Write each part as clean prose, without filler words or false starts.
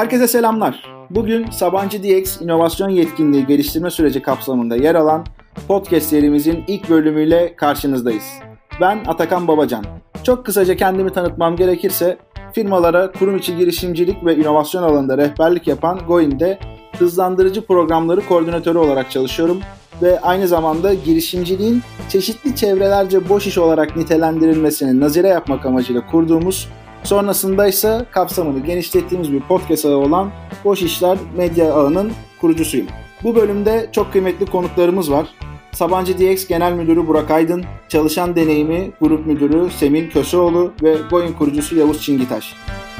Herkese selamlar. Bugün Sabancı DX İnovasyon Yetkinliği Geliştirme Süreci kapsamında yer alan podcast serimizin ilk bölümüyle karşınızdayız. Ben Atakan Babacan. Çok kısaca kendimi tanıtmam gerekirse, firmalara kurum içi girişimcilik ve inovasyon alanında rehberlik yapan Goin'de hızlandırıcı programları koordinatörü olarak çalışıyorum ve aynı zamanda girişimciliğin çeşitli çevrelerce boş iş olarak nitelendirilmesini nazire yapmak amacıyla kurduğumuz, sonrasında ise kapsamını genişlettiğimiz bir podcast ağı olan Boş İşler Medya Ağı'nın kurucusuyum. Bu bölümde çok kıymetli konuklarımız var. Sabancı DX Genel Müdürü Burak Aydın, Çalışan Deneyimi Grup Müdürü Semin Köseoğlu ve Goin kurucusu Yavuz Çingitaş.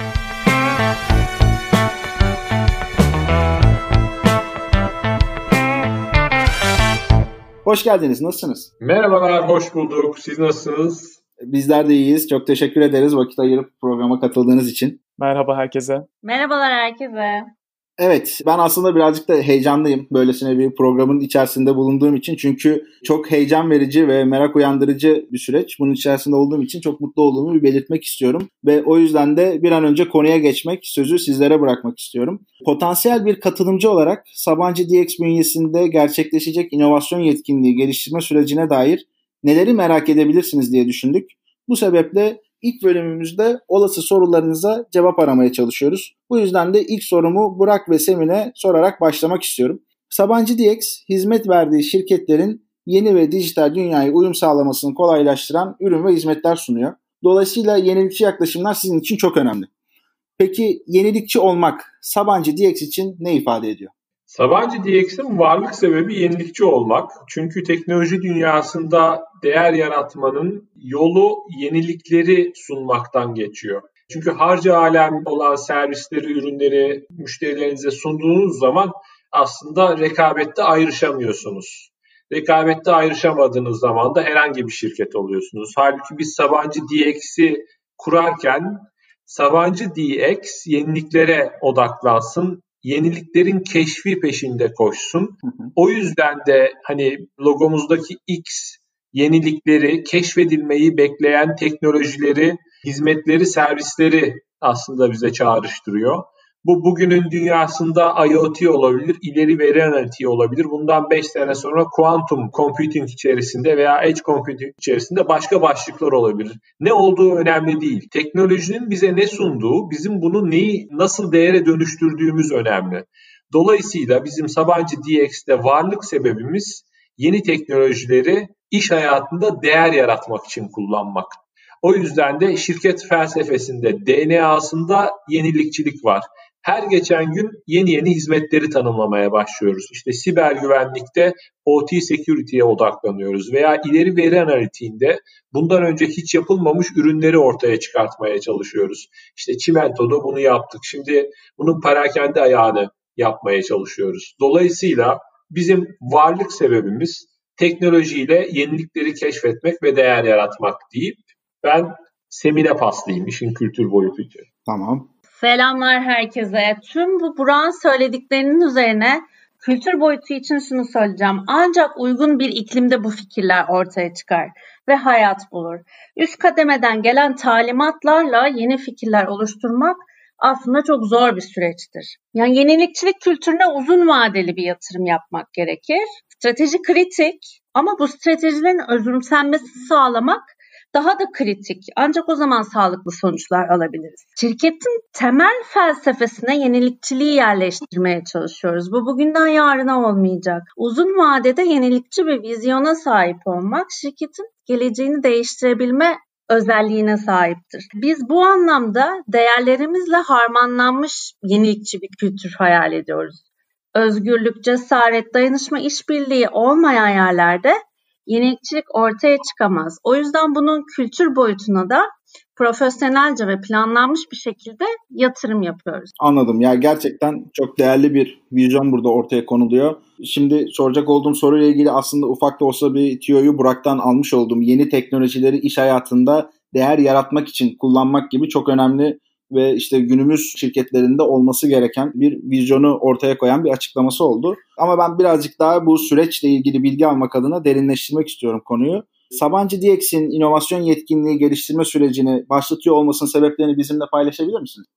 Hoş geldiniz, nasılsınız? Merhabalar, hoş bulduk. Siz nasılsınız? Bizler de iyiyiz. Çok teşekkür ederiz vakit ayırıp programa katıldığınız için. Merhaba herkese. Merhabalar herkese. Evet, ben aslında birazcık da heyecanlıyım böylesine bir programın içerisinde bulunduğum için. Çünkü çok heyecan verici ve merak uyandırıcı bir süreç. Bunun içerisinde olduğum için çok mutlu olduğumu belirtmek istiyorum. Ve o yüzden de bir an önce konuya geçmek, sözü sizlere bırakmak istiyorum. Potansiyel bir katılımcı olarak Sabancı DX bünyesinde gerçekleşecek inovasyon yetkinliği geliştirme sürecine dair neleri merak edebilirsiniz diye düşündük. Bu sebeple İlk bölümümüzde olası sorularınıza cevap aramaya çalışıyoruz. Bu yüzden de ilk sorumu Burak ve Semin'e sorarak başlamak istiyorum. Sabancı DX, hizmet verdiği şirketlerin yeni ve dijital dünyaya uyum sağlamasını kolaylaştıran ürün ve hizmetler sunuyor. Dolayısıyla yenilikçi yaklaşımlar sizin için çok önemli. Peki yenilikçi olmak Sabancı DX için ne ifade ediyor? Sabancı DX'in varlık sebebi yenilikçi olmak. Çünkü teknoloji dünyasında değer yaratmanın yolu yenilikleri sunmaktan geçiyor. Çünkü harca alem olan servisleri, ürünleri müşterilerinize sunduğunuz zaman aslında rekabette ayrışamıyorsunuz. Rekabette ayrışamadığınız zaman da herhangi bir şirket oluyorsunuz. Halbuki biz Sabancı DX'i kurarken Sabancı DX yeniliklere odaklansın, yeniliklerin keşfi peşinde koşsun. O yüzden de hani logomuzdaki X yenilikleri, keşfedilmeyi bekleyen teknolojileri, hizmetleri, servisleri aslında bize çağrıştırıyor. Bu bugünün dünyasında IoT olabilir, ileri veri analitiği olabilir. Bundan 5 sene sonra quantum computing içerisinde veya edge computing içerisinde başka başlıklar olabilir. Ne olduğu önemli değil. Teknolojinin bize ne sunduğu, bizim bunu neyi nasıl değere dönüştürdüğümüz önemli. Dolayısıyla bizim Sabancı DX'de varlık sebebimiz yeni teknolojileri iş hayatında değer yaratmak için kullanmak. O yüzden de şirket felsefesinde, DNA'sında yenilikçilik var. Her geçen gün yeni hizmetleri tanımlamaya başlıyoruz. İşte siber güvenlikte OT security'ye odaklanıyoruz veya ileri veri analitiğinde bundan önce hiç yapılmamış ürünleri ortaya çıkartmaya çalışıyoruz. İşte Çimento'da bunu yaptık. Şimdi bunun perakende ayağını yapmaya çalışıyoruz. Dolayısıyla bizim varlık sebebimiz teknolojiyle yenilikleri keşfetmek ve değer yaratmak deyip ben Semin'e paslayayım işin kültür boyutu için. Tamam. Selamlar herkese. Tüm bu Burak'ın söylediklerinin üzerine kültür boyutu için şunu söyleyeceğim. Ancak uygun bir iklimde bu fikirler ortaya çıkar ve hayat bulur. Üst kademeden gelen talimatlarla yeni fikirler oluşturmak aslında çok zor bir süreçtir. Yani yenilikçilik kültürüne uzun vadeli bir yatırım yapmak gerekir. Strateji kritik ama bu stratejilerin özümsenmesini sağlamak daha da kritik. Ancak o zaman sağlıklı sonuçlar alabiliriz. Şirketin temel felsefesine yenilikçiliği yerleştirmeye çalışıyoruz. Bu bugünden yarına olmayacak. Uzun vadede yenilikçi bir vizyona sahip olmak şirketin geleceğini değiştirebilme özelliğine sahiptir. Biz bu anlamda değerlerimizle harmanlanmış yenilikçi bir kültür hayal ediyoruz. Özgürlük, cesaret, dayanışma, işbirliği olmayan yerlerde yenilikçilik ortaya çıkamaz. O yüzden bunun kültür boyutuna da profesyonelce ve planlanmış bir şekilde yatırım yapıyoruz. Anladım. Ya gerçekten çok değerli bir vizyon burada ortaya konuluyor. Şimdi soracak olduğum soruyla ilgili aslında ufak da olsa bir tüyoyu Burak'tan almış olduğum yeni teknolojileri iş hayatında değer yaratmak için kullanmak gibi çok önemli ve işte günümüz şirketlerinde olması gereken bir vizyonu ortaya koyan bir açıklaması oldu. Ama ben birazcık daha bu süreçle ilgili bilgi almak adına derinleştirmek istiyorum konuyu. Sabancı DX'in inovasyon yetkinliği geliştirme sürecini başlatıyor olmasının sebeplerini bizimle paylaşabilir misiniz?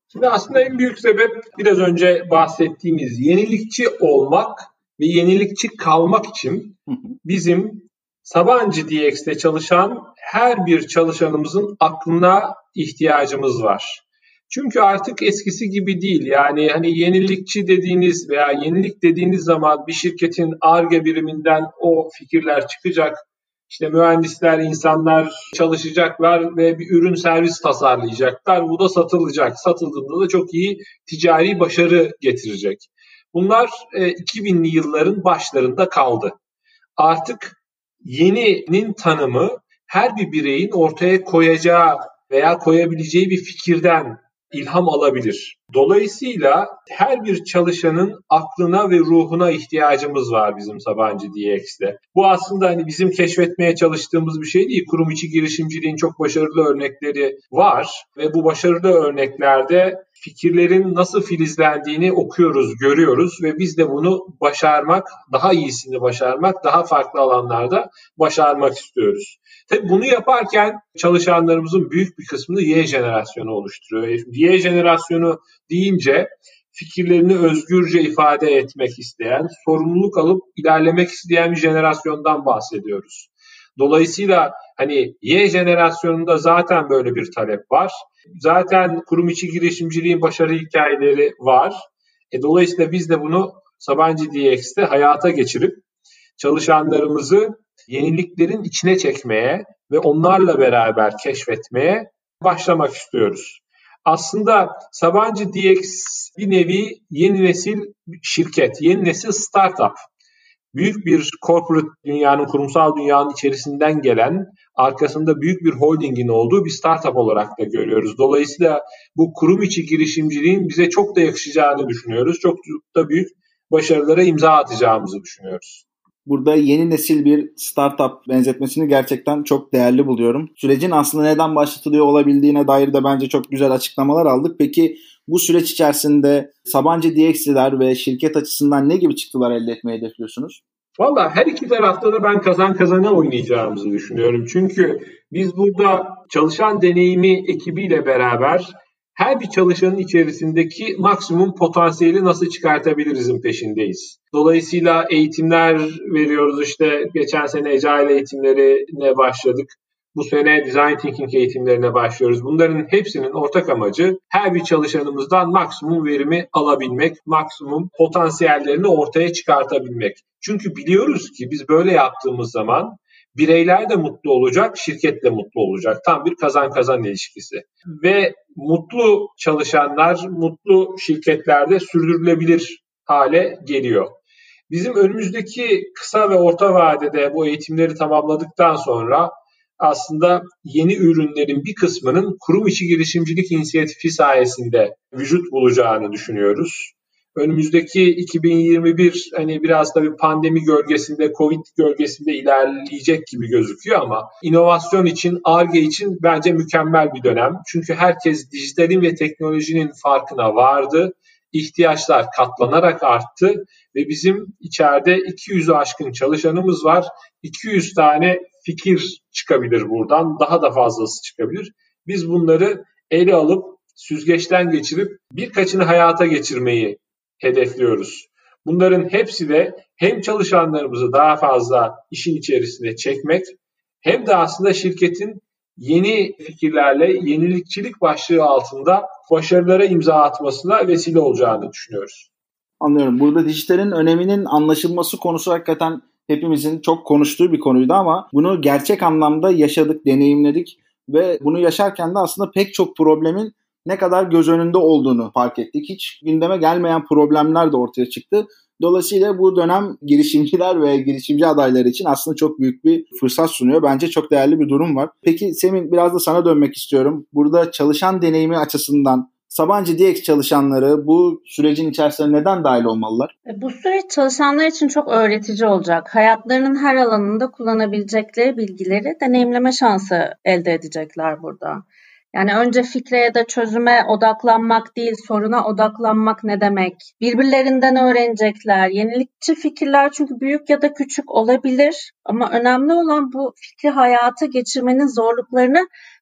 Şimdi aslında en büyük sebep biraz önce bahsettiğimiz yenilikçi olmak ve yenilikçi kalmak için bizim Sabancı DX'te çalışan her bir çalışanımızın aklına ihtiyacımız var. Çünkü artık eskisi gibi değil. Yani hani yenilikçi dediğiniz veya yenilik dediğiniz zaman bir şirketin Ar-Ge biriminden o fikirler çıkacak. İşte mühendisler, insanlar çalışacaklar ve bir ürün servis tasarlayacaklar. Bu da satılacak. Satıldığında da çok iyi ticari başarı getirecek. Bunlar 2000'li yılların başlarında kaldı. Artık yeninin tanımı her bir bireyin ortaya koyacağı veya koyabileceği bir fikirden ilham alabilir. Dolayısıyla her bir çalışanın aklına ve ruhuna ihtiyacımız var bizim Sabancı DX'de. Bu aslında hani bizim keşfetmeye çalıştığımız bir şey değil. Kurum içi girişimciliğin çok başarılı örnekleri var ve bu başarılı örneklerde fikirlerin nasıl filizlendiğini okuyoruz, görüyoruz ve biz de bunu başarmak, daha iyisini başarmak, daha farklı alanlarda başarmak istiyoruz. Tabii bunu yaparken çalışanlarımızın büyük bir kısmını Y jenerasyonu oluşturuyor. Y jenerasyonu deyince fikirlerini özgürce ifade etmek isteyen, sorumluluk alıp ilerlemek isteyen bir jenerasyondan bahsediyoruz. Dolayısıyla hani Y jenerasyonunda zaten böyle bir talep var. Zaten kurum içi girişimciliğin başarı hikayeleri var. Dolayısıyla biz de bunu Sabancı DX'te hayata geçirip çalışanlarımızı yeniliklerin içine çekmeye ve onlarla beraber keşfetmeye başlamak istiyoruz. Aslında Sabancı DX bir nevi yeni nesil şirket, yeni nesil startup. Büyük bir corporate dünyanın, kurumsal dünyanın içerisinden gelen, arkasında büyük bir holdingin olduğu bir startup olarak da görüyoruz. Dolayısıyla bu kurum içi girişimciliğin bize çok da yakışacağını düşünüyoruz. Çok da büyük başarılara imza atacağımızı düşünüyoruz. Burada yeni nesil bir startup benzetmesini gerçekten çok değerli buluyorum. Sürecin aslında neden başlatılıyor olabildiğine dair de bence çok güzel açıklamalar aldık. Peki bu süreç içerisinde Sabancı DX'liler ve şirket açısından ne gibi çıktılar elde etmeyi hedefliyorsunuz? Valla her iki tarafta da ben kazan kazana oynayacağımızı düşünüyorum. Çünkü biz burada çalışan deneyimi ekibiyle beraber her bir çalışanın içerisindeki maksimum potansiyeli nasıl çıkartabilirizin peşindeyiz. Dolayısıyla eğitimler veriyoruz. İşte geçen sene Agile eğitimlerine başladık. Bu sene Design Thinking eğitimlerine başlıyoruz. Bunların hepsinin ortak amacı her bir çalışanımızdan maksimum verimi alabilmek, maksimum potansiyellerini ortaya çıkartabilmek. Çünkü biliyoruz ki biz böyle yaptığımız zaman bireyler de mutlu olacak, şirket de mutlu olacak. Tam bir kazan-kazan ilişkisi. Ve mutlu çalışanlar, mutlu şirketlerde sürdürülebilir hale geliyor. Bizim önümüzdeki kısa ve orta vadede bu eğitimleri tamamladıktan sonra aslında yeni ürünlerin bir kısmının kurum içi girişimcilik inisiyatifi sayesinde vücut bulacağını düşünüyoruz. Önümüzdeki 2021 hani biraz tabii pandemi gölgesinde, Covid gölgesinde ilerleyecek gibi gözüküyor ama inovasyon için, Ar-Ge için bence mükemmel bir dönem. Çünkü herkes dijitalin ve teknolojinin farkına vardı. İhtiyaçlar katlanarak arttı ve bizim içeride 200'ü aşkın çalışanımız var. 200 tane fikir çıkabilir buradan, daha da fazlası çıkabilir. Biz bunları ele alıp süzgeçten geçirip birkaçını hayata geçirmeyi hedefliyoruz. Bunların hepsi de hem çalışanlarımızı daha fazla işin içerisine çekmek hem de aslında şirketin yeni fikirlerle yenilikçilik başlığı altında başarılara imza atmasına vesile olacağını düşünüyoruz. Anlıyorum. Burada dijitalin öneminin anlaşılması konusu hakikaten hepimizin çok konuştuğu bir konuydu ama bunu gerçek anlamda yaşadık, deneyimledik ve bunu yaşarken de aslında pek çok problemin ne kadar göz önünde olduğunu fark ettik. Hiç gündeme gelmeyen problemler de ortaya çıktı. Dolayısıyla bu dönem girişimciler ve girişimci adayları için aslında çok büyük bir fırsat sunuyor. Bence çok değerli bir durum var. Peki Semih, biraz da sana dönmek istiyorum. Burada çalışan deneyimi açısından Sabancı DX çalışanları bu sürecin içerisine neden dahil olmalılar? Bu süreç çalışanlar için çok öğretici olacak. Hayatlarının her alanında kullanabilecekleri bilgileri deneyimleme şansı elde edecekler burada. Yani önce fikre ya da çözüme odaklanmak değil, soruna odaklanmak ne demek? Birbirlerinden öğrenecekler. Yenilikçi fikirler çünkü büyük ya da küçük olabilir ama önemli olan bu fikri hayata geçirmenin zorluklarını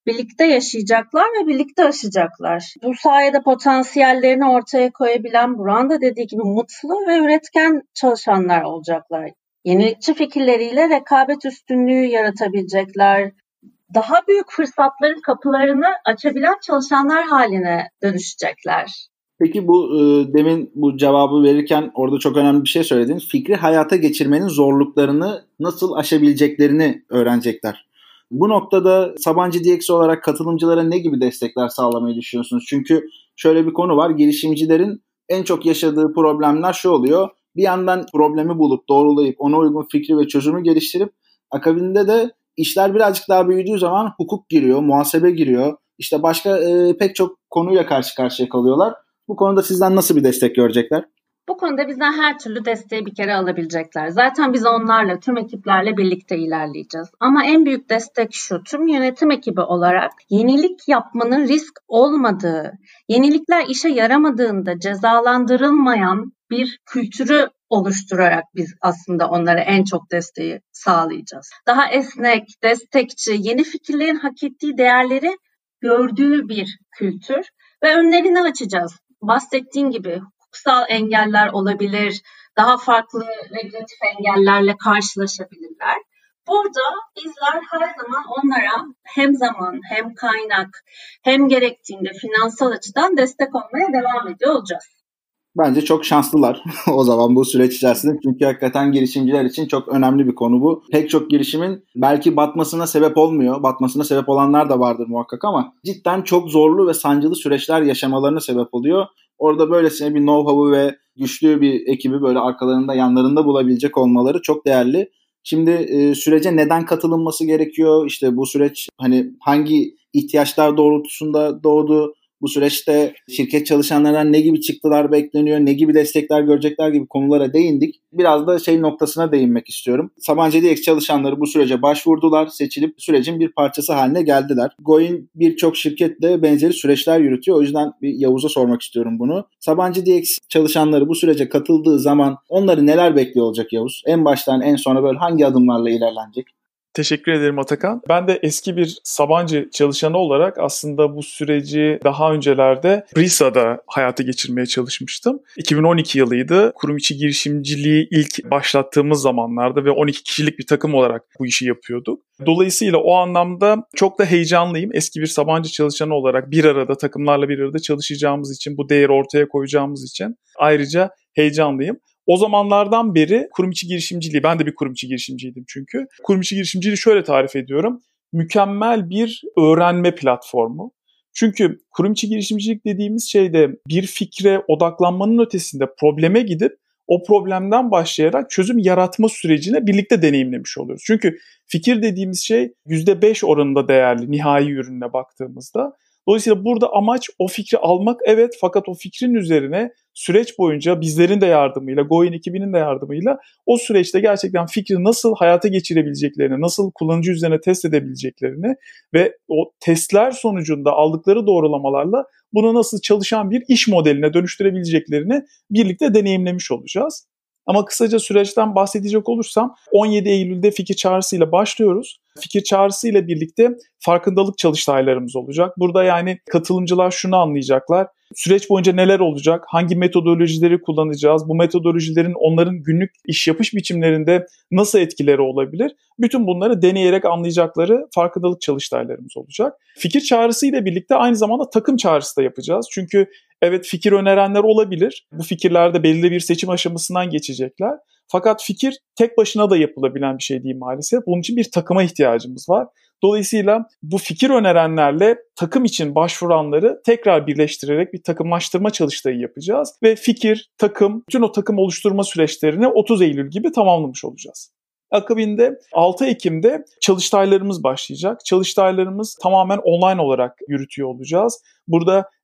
birlikte yaşayacaklar ve birlikte aşacaklar. Bu sayede potansiyellerini ortaya koyabilen, Burak'ın da dediği gibi mutlu ve üretken çalışanlar olacaklar. Yenilikçi fikirleriyle rekabet üstünlüğü yaratabilecekler. Daha büyük fırsatların kapılarını açabilen çalışanlar haline dönüşecekler. Peki bu demin bu cevabı verirken orada çok önemli bir şey söyledin. Fikri hayata geçirmenin zorluklarını nasıl aşabileceklerini öğrenecekler. Bu noktada Sabancı DX olarak katılımcılara ne gibi destekler sağlamayı düşünüyorsunuz? Çünkü şöyle bir konu var. Girişimcilerin en çok yaşadığı problemler şu oluyor. Bir yandan problemi bulup doğrulayıp ona uygun fikri ve çözümü geliştirip akabinde de işler birazcık daha büyüdüğü zaman hukuk giriyor, muhasebe giriyor. İşte başka pek çok konuyla karşı karşıya kalıyorlar. Bu konuda sizden nasıl bir destek görecekler? Bu konuda bizden her türlü desteği bir kere alabilecekler. Zaten biz onlarla, tüm ekiplerle birlikte ilerleyeceğiz. Ama en büyük destek şu, tüm yönetim ekibi olarak yenilik yapmanın risk olmadığı, yenilikler işe yaramadığında cezalandırılmayan bir kültürü oluşturarak biz aslında onlara en çok desteği sağlayacağız. Daha esnek, destekçi, yeni fikirlerin hak ettiği değerleri gördüğü bir kültür ve önlerini açacağız. Bahsettiğim gibi hukuksal engeller olabilir, daha farklı regülatif engellerle karşılaşabilirler. Burada bizler her zaman onlara hem zaman hem kaynak hem gerektiğinde finansal açıdan destek olmaya devam ediyor olacağız. Bence çok şanslılar o zaman bu süreç içerisinde. Çünkü hakikaten girişimciler için çok önemli bir konu bu. Pek çok girişimin belki batmasına sebep olmuyor. Batmasına sebep olanlar da vardır muhakkak ama cidden çok zorlu ve sancılı süreçler yaşamalarına sebep oluyor. Orada böylesine bir know-how'u ve güçlü bir ekibi böyle arkalarında, yanlarında bulabilecek olmaları çok değerli. Şimdi sürece neden katılınması gerekiyor? İşte bu süreç hani hangi ihtiyaçlar doğrultusunda doğdu? Bu süreçte şirket çalışanlarından ne gibi çıktılar bekleniyor, ne gibi destekler görecekler gibi konulara değindik. Biraz da noktasına değinmek istiyorum. Sabancı DX çalışanları bu sürece başvurdular, seçilip sürecin bir parçası haline geldiler. Goin birçok şirketle benzeri süreçler yürütüyor. O yüzden bir Yavuz'a sormak istiyorum bunu. Sabancı DX çalışanları bu sürece katıldığı zaman onları neler bekliyor olacak Yavuz? En baştan en sona böyle hangi adımlarla ilerlenecek? Teşekkür ederim Atakan. Ben de eski bir Sabancı çalışanı olarak aslında bu süreci daha öncelerde Brisa'da hayata geçirmeye çalışmıştım. 2012 yılıydı. Kurum içi girişimciliği ilk başlattığımız zamanlarda ve 12 kişilik bir takım olarak bu işi yapıyorduk. Dolayısıyla o anlamda çok da heyecanlıyım. Eski bir Sabancı çalışanı olarak takımlarla bir arada çalışacağımız için, bu değeri ortaya koyacağımız için ayrıca heyecanlıyım. O zamanlardan beri kurum içi girişimciliği, ben de bir kurum içi girişimciydim çünkü. Kurum içi girişimciliği şöyle tarif ediyorum. Mükemmel bir öğrenme platformu. Çünkü kurum içi girişimcilik dediğimiz şeyde bir fikre odaklanmanın ötesinde probleme gidip o problemden başlayarak çözüm yaratma sürecini birlikte deneyimlemiş oluyoruz. Çünkü fikir dediğimiz şey %5 oranında değerli nihai ürününe baktığımızda. Dolayısıyla burada amaç o fikri almak, evet, fakat o fikrin üzerine süreç boyunca bizlerin de yardımıyla, Goin ekibinin de yardımıyla o süreçte gerçekten fikri nasıl hayata geçirebileceklerini, nasıl kullanıcı üzerine test edebileceklerini ve o testler sonucunda aldıkları doğrulamalarla bunu nasıl çalışan bir iş modeline dönüştürebileceklerini birlikte deneyimlemiş olacağız. Ama kısaca süreçten bahsedecek olursam 17 Eylül'de fikir çağrısıyla başlıyoruz. Fikir çağrısıyla birlikte farkındalık çalıştaylarımız olacak. Burada yani katılımcılar şunu anlayacaklar. Süreç boyunca neler olacak? Hangi metodolojileri kullanacağız? Bu metodolojilerin onların günlük iş yapış biçimlerinde nasıl etkileri olabilir? Bütün bunları deneyerek anlayacakları farkındalık çalıştaylarımız olacak. Fikir çağrısıyla birlikte aynı zamanda takım çağrısı da yapacağız. Çünkü evet, fikir önerenler olabilir. Bu fikirlerde belirli bir seçim aşamasından geçecekler. Fakat fikir tek başına da yapılabilen bir şey değil maalesef. Bunun için bir takıma ihtiyacımız var. Dolayısıyla bu fikir önerenlerle takım için başvuranları tekrar birleştirerek bir takımlaştırma çalıştayı yapacağız. Ve fikir, takım, bütün o takım oluşturma süreçlerini 30 Eylül gibi tamamlamış olacağız. Akabinde 6 Ekim'de çalıştaylarımız başlayacak. Çalıştaylarımız tamamen online olarak yürütüyor olacağız. Burada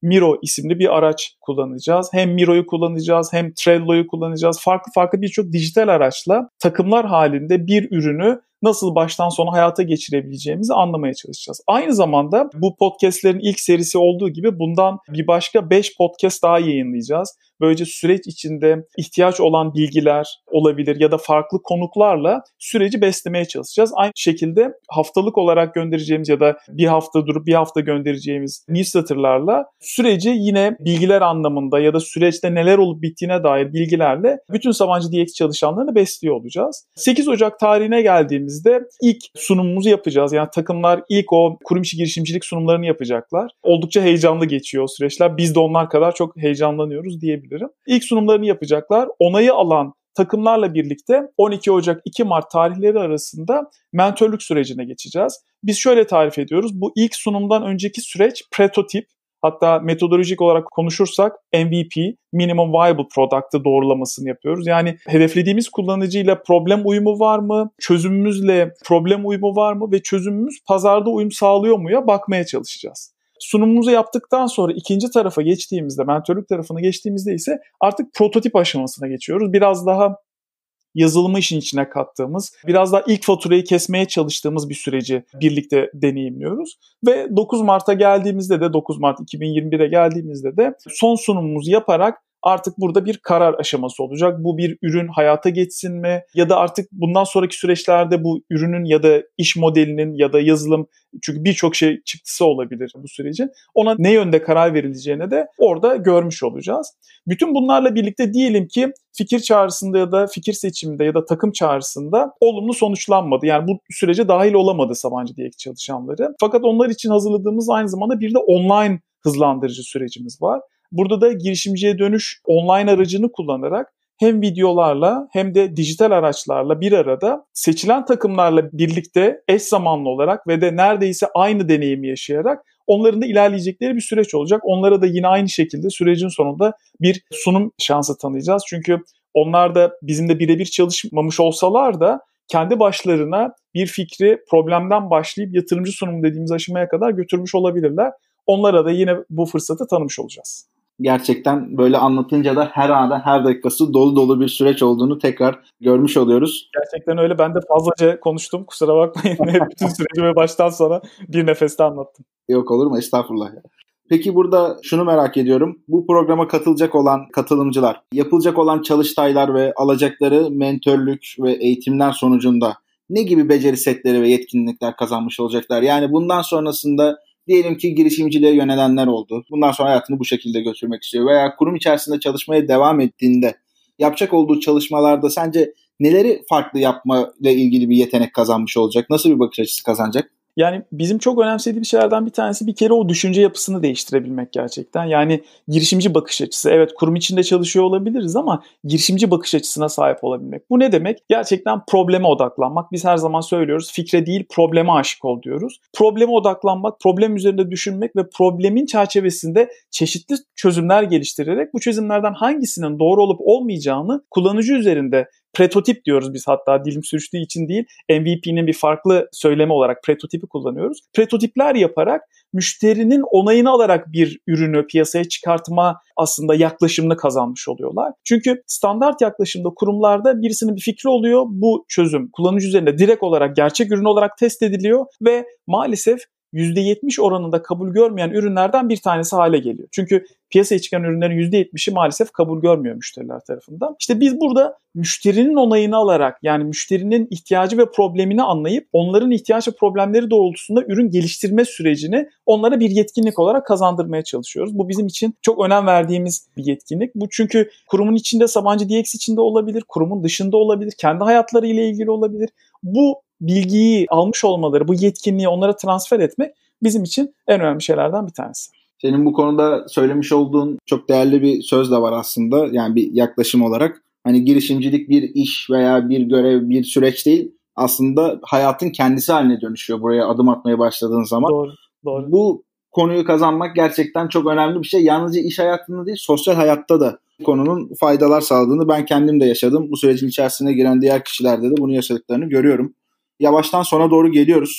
Miro isimli bir araç kullanacağız. Hem Miro'yu kullanacağız hem Trello'yu kullanacağız. Farklı birçok dijital araçla takımlar halinde bir ürünü nasıl baştan sona hayata geçirebileceğimizi anlamaya çalışacağız. Aynı zamanda bu podcastlerin ilk serisi olduğu gibi bundan bir başka 5 podcast daha yayınlayacağız. Böylece süreç içinde ihtiyaç olan bilgiler olabilir ya da farklı konuklarla süreci beslemeye çalışacağız. Aynı şekilde haftalık olarak göndereceğimiz ya da bir hafta durup bir hafta göndereceğimiz newsletter'larla süreci yine bilgiler anlamında ya da süreçte neler olup bittiğine dair bilgilerle bütün Sabancı DX çalışanlarını besliyor olacağız. 8 Ocak tarihine geldiğimizde ilk sunumumuzu yapacağız. Yani takımlar ilk o kurum içi girişimcilik sunumlarını yapacaklar. Oldukça heyecanlı geçiyor o süreçler. Biz de onlar kadar çok heyecanlanıyoruz diyebilirim. İlk sunumlarını yapacaklar. Onayı alan takımlarla birlikte 12 Ocak 2 Mart tarihleri arasında mentörlük sürecine geçeceğiz. Biz şöyle tarif ediyoruz. Bu ilk sunumdan önceki süreç prototip, hatta metodolojik olarak konuşursak MVP, Minimum Viable Product'ı doğrulamasını yapıyoruz. Yani hedeflediğimiz kullanıcıyla problem uyumu var mı? Çözümümüzle problem uyumu var mı? Ve çözümümüz pazarda uyum sağlıyor muya bakmaya çalışacağız. Sunumumuzu yaptıktan sonra ikinci tarafa geçtiğimizde, mentörlük tarafına geçtiğimizde ise artık prototip aşamasına geçiyoruz. Biraz daha yazılımı işin içine kattığımız, biraz daha ilk faturayı kesmeye çalıştığımız bir süreci birlikte deneyimliyoruz. Ve 9 Mart'a geldiğimizde de, 9 Mart 2021'e geldiğimizde de son sunumumuzu yaparak artık burada bir karar aşaması olacak. Bu bir ürün hayata geçsin mi? Ya da artık bundan sonraki süreçlerde bu ürünün ya da iş modelinin ya da yazılım, çünkü birçok şey çıktısı olabilir bu sürecin. Ona ne yönde karar verileceğine de orada görmüş olacağız. Bütün bunlarla birlikte diyelim ki fikir çağrısında ya da fikir seçiminde ya da takım çağrısında olumlu sonuçlanmadı. Yani bu sürece dahil olamadı Sabancı DX çalışanları. Fakat onlar için hazırladığımız aynı zamanda bir de online hızlandırıcı sürecimiz var. Burada da girişimciye dönüş online aracını kullanarak hem videolarla hem de dijital araçlarla bir arada seçilen takımlarla birlikte eş zamanlı olarak ve de neredeyse aynı deneyimi yaşayarak onların da ilerleyecekleri bir süreç olacak. Onlara da yine aynı şekilde sürecin sonunda bir sunum şansı tanıyacağız. Çünkü onlar da bizimle birebir çalışmamış olsalar da kendi başlarına bir fikri problemden başlayıp yatırımcı sunumu dediğimiz aşamaya kadar götürmüş olabilirler. Onlara da yine bu fırsatı tanımış olacağız. Gerçekten böyle anlatınca da her anda her dakikası dolu dolu bir süreç olduğunu tekrar görmüş oluyoruz. Gerçekten öyle. Ben de fazlaca konuştum. Kusura bakmayın. Bütün sürecimi baştan sona bir nefeste anlattım. Yok olur mu? Estağfurullah. Peki burada şunu merak ediyorum. Bu programa katılacak olan katılımcılar, yapılacak olan çalıştaylar ve alacakları mentörlük ve eğitimler sonucunda ne gibi beceri setleri ve yetkinlikler kazanmış olacaklar? Yani bundan sonrasında diyelim ki girişimciliğe yönelenler oldu. Bundan sonra hayatını bu şekilde götürmek istiyor. Veya kurum içerisinde çalışmaya devam ettiğinde yapacak olduğu çalışmalarda sence neleri farklı yapma ile ilgili bir yetenek kazanmış olacak? Nasıl bir bakış açısı kazanacak? Yani bizim çok önemsediğimiz şeylerden bir tanesi bir kere o düşünce yapısını değiştirebilmek gerçekten. Yani girişimci bakış açısı. Evet, kurum içinde çalışıyor olabiliriz ama girişimci bakış açısına sahip olabilmek. Bu ne demek? Gerçekten probleme odaklanmak. Biz her zaman söylüyoruz, fikre değil probleme aşık ol diyoruz. Probleme odaklanmak, problem üzerinde düşünmek ve problemin çerçevesinde çeşitli çözümler geliştirerek bu çözümlerden hangisinin doğru olup olmayacağını kullanıcı üzerinde, prototip diyoruz biz, hatta dilim sürçtüğü için değil, MVP'nin bir farklı söylemi olarak prototipi kullanıyoruz. Prototipler yaparak müşterinin onayını alarak bir ürünü piyasaya çıkartma aslında yaklaşımını kazanmış oluyorlar. Çünkü standart yaklaşımda kurumlarda birisinin bir fikri oluyor. Bu çözüm kullanıcı üzerinde direkt olarak gerçek ürün olarak test ediliyor ve maalesef %70 oranında kabul görmeyen ürünlerden bir tanesi hale geliyor. Çünkü piyasaya çıkan ürünlerin %70'i maalesef kabul görmüyor müşteriler tarafından. İşte biz burada müşterinin onayını alarak, yani müşterinin ihtiyacı ve problemini anlayıp onların ihtiyaç ve problemleri doğrultusunda ürün geliştirme sürecini onlara bir yetkinlik olarak kazandırmaya çalışıyoruz. Bu bizim için çok önem verdiğimiz bir yetkinlik. Bu çünkü kurumun içinde, Sabancı DX içinde olabilir, kurumun dışında olabilir, kendi hayatları ile ilgili olabilir. Bu bilgiyi almış olmaları, bu yetkinliği onlara transfer etmek bizim için en önemli şeylerden bir tanesi. Senin bu konuda söylemiş olduğun çok değerli bir söz de var aslında. Yani bir yaklaşım olarak. Hani girişimcilik bir iş veya bir görev, bir süreç değil. Aslında hayatın kendisi haline dönüşüyor buraya adım atmaya başladığın zaman. Doğru. Bu konuyu kazanmak gerçekten çok önemli bir şey. Yalnızca iş hayatında değil, sosyal hayatta da konunun faydalar sağladığını ben kendim de yaşadım. Bu sürecin içerisine giren diğer kişilerde de bunu yaşadıklarını görüyorum. Yavaştan sona doğru geliyoruz.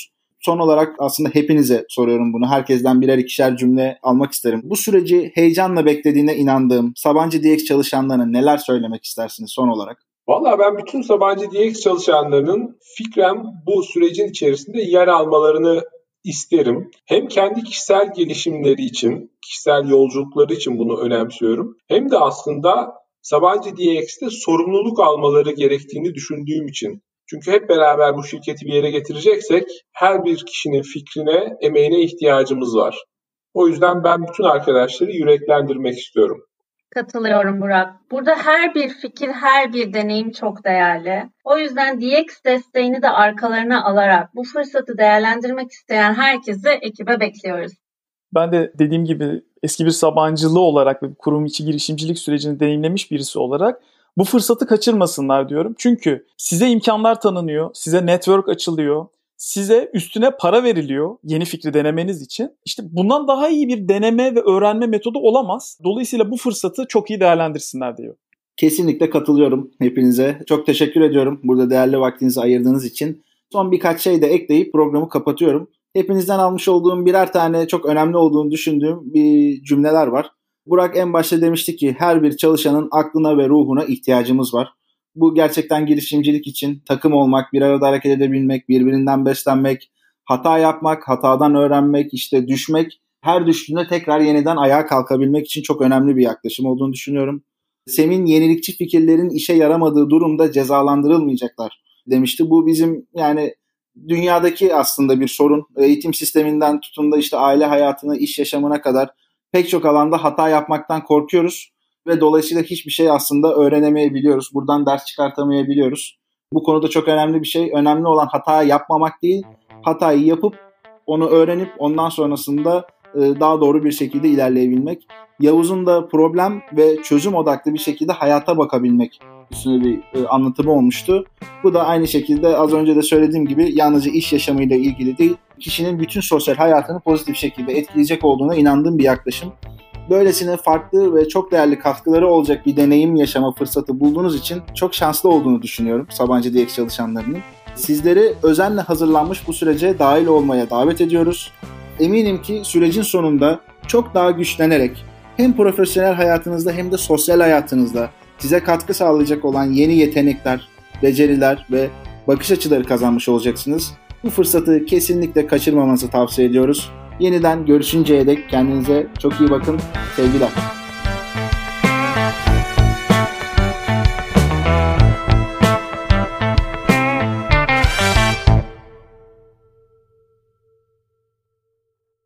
Son olarak aslında hepinize soruyorum bunu. Herkesten birer ikişer cümle almak isterim. Bu süreci heyecanla beklediğine inandığım Sabancı DX çalışanlarına neler söylemek istersiniz son olarak? Vallahi ben bütün Sabancı DX çalışanlarının fikren bu sürecin içerisinde yer almalarını isterim. Hem kendi kişisel gelişimleri için, kişisel yolculukları için bunu önemsiyorum. Hem de aslında Sabancı DX'te sorumluluk almaları gerektiğini düşündüğüm için. Çünkü hep beraber bu şirketi bir yere getireceksek her bir kişinin fikrine, emeğine ihtiyacımız var. O yüzden ben bütün arkadaşları yüreklendirmek istiyorum. Katılıyorum Burak. Burada her bir fikir, her bir deneyim çok değerli. O yüzden DX desteğini de arkalarına alarak bu fırsatı değerlendirmek isteyen herkesi ekibe bekliyoruz. Ben de dediğim gibi eski bir Sabancılı olarak ve kurum içi girişimcilik sürecini deneyimlemiş birisi olarak bu fırsatı kaçırmasınlar diyorum. Çünkü size imkanlar tanınıyor, size network açılıyor, size üstüne para veriliyor yeni fikri denemeniz için. İşte bundan daha iyi bir deneme ve öğrenme metodu olamaz. Dolayısıyla bu fırsatı çok iyi değerlendirsinler diyor. Kesinlikle katılıyorum hepinize. Çok teşekkür ediyorum burada değerli vaktinizi ayırdığınız için. Son birkaç şey de ekleyip programı kapatıyorum. Hepinizden almış olduğum birer tane çok önemli olduğunu düşündüğüm bir cümleler var. Burak en başta demişti ki her bir çalışanın aklına ve ruhuna ihtiyacımız var. Bu gerçekten girişimcilik için takım olmak, bir arada hareket edebilmek, birbirinden beslenmek, hata yapmak, hatadan öğrenmek, işte düşmek, her düştüğünde tekrar yeniden ayağa kalkabilmek için çok önemli bir yaklaşım olduğunu düşünüyorum. Sem'in yenilikçi fikirlerin işe yaramadığı durumda cezalandırılmayacaklar demişti. Bu bizim yani dünyadaki aslında bir sorun. Eğitim sisteminden tutun da işte aile hayatına, iş yaşamına kadar pek çok alanda hata yapmaktan korkuyoruz ve dolayısıyla hiçbir şey aslında öğrenemeyebiliyoruz. Buradan ders çıkartamayabiliyoruz. Bu konuda çok önemli bir şey. Önemli olan hata yapmamak değil, hatayı yapıp onu öğrenip ondan sonrasında daha doğru bir şekilde ilerleyebilmek. Yavuz'un da problem ve çözüm odaklı bir şekilde hayata bakabilmek üstüne bir anlatımı olmuştu. Bu da aynı şekilde az önce de söylediğim gibi yalnızca iş yaşamıyla ilgili değil, kişinin bütün sosyal hayatını pozitif şekilde etkileyecek olduğuna inandığım bir yaklaşım. Böylesine farklı ve çok değerli katkıları olacak bir deneyim yaşama fırsatı bulduğunuz için çok şanslı olduğunu düşünüyorum Sabancı DX çalışanlarının. Sizleri özenle hazırlanmış bu sürece dahil olmaya davet ediyoruz. Eminim ki sürecin sonunda çok daha güçlenerek hem profesyonel hayatınızda hem de sosyal hayatınızda size katkı sağlayacak olan yeni yetenekler, beceriler ve bakış açıları kazanmış olacaksınız. Bu fırsatı kesinlikle kaçırmamanızı tavsiye ediyoruz. Yeniden görüşünceye dek kendinize çok iyi bakın. Sevgiler.